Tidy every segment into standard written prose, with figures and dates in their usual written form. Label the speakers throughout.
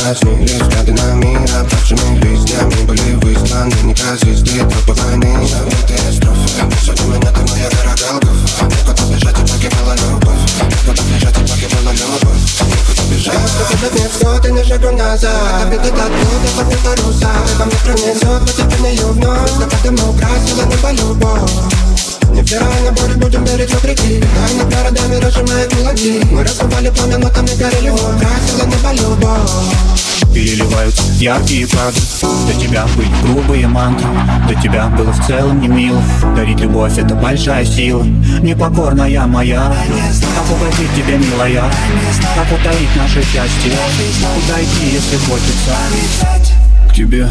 Speaker 1: краснели взгляды на мир. Опавшими листьями были высланы неказистые тропы войны. Забытые строфы, высоты меня ты моя дорогалка. Некуда бежать и погибала любовь. Некуда бежать и погибала любовь. Некуда бежать. Я сколько нет, что ты на шагу назад. Обиды до блуда, под паруса. Во мне пронесет, но теперь не вновь. Но поэтому украсила небо любовь. Невзирая на боль, будем верить вопреки. Тайны городами разжимает мелодии. Мы раскрывали пламя, но там не горели. Украсила небо любовь.
Speaker 2: Переливаются яркие кадры. До тебя были грубые мантры. До тебя было в целом не мило. Дарить любовь — это большая сила. Непокорная моя. Как угодить тебе, милая? Как утаить наше счастье? Куда идти, если хочется к тебе?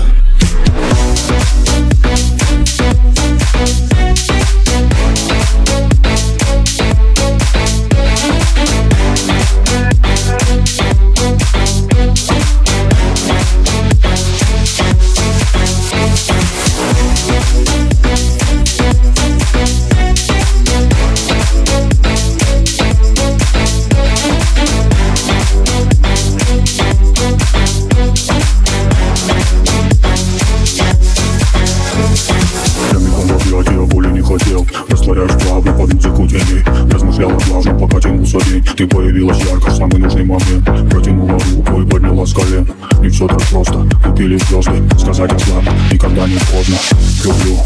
Speaker 3: Растворяешь правду по винтику теней. Размышляла влажно, пока тянулся день. Ты появилась ярко в самый нужный момент. Протянула руку и подняла с колен. Не все так просто, купили звезды. Сказать ослабно, никогда не поздно. Люблю.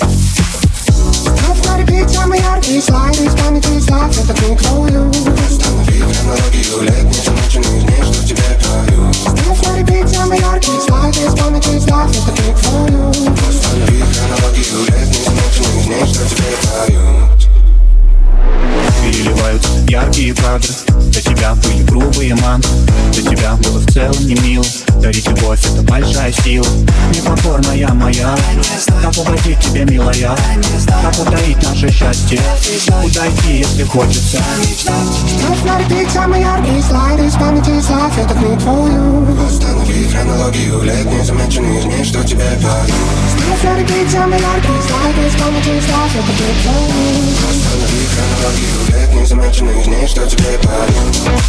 Speaker 1: Вновь самые яркие слайды из памяти слав, это книг твою. Останови хронологию лет, не замеченный из них, что тебе пою. Вновь самые яркие слайды из памяти слав, это книг твою. Останови хронологию лет, не замеченный из них, что тебе поют.
Speaker 2: Переливаются яркие кадры. До тебя были грубые мантры. До тебя было в целом не мило. Дарить любовь — это большая сила. Непокорная моя. Как угодить тебе, милая? Как утаить наше счастье? Куда идти, если хочется?
Speaker 1: Вновь самые яркие слайды из памяти слав, это книг твою. Останови хронологию лет, не замеченный из них, что тебе поют. Вновь самые яркие слайды из памяти слав, это книг твою. Останови хронологию лет, не замеченный из них, что тебе поют.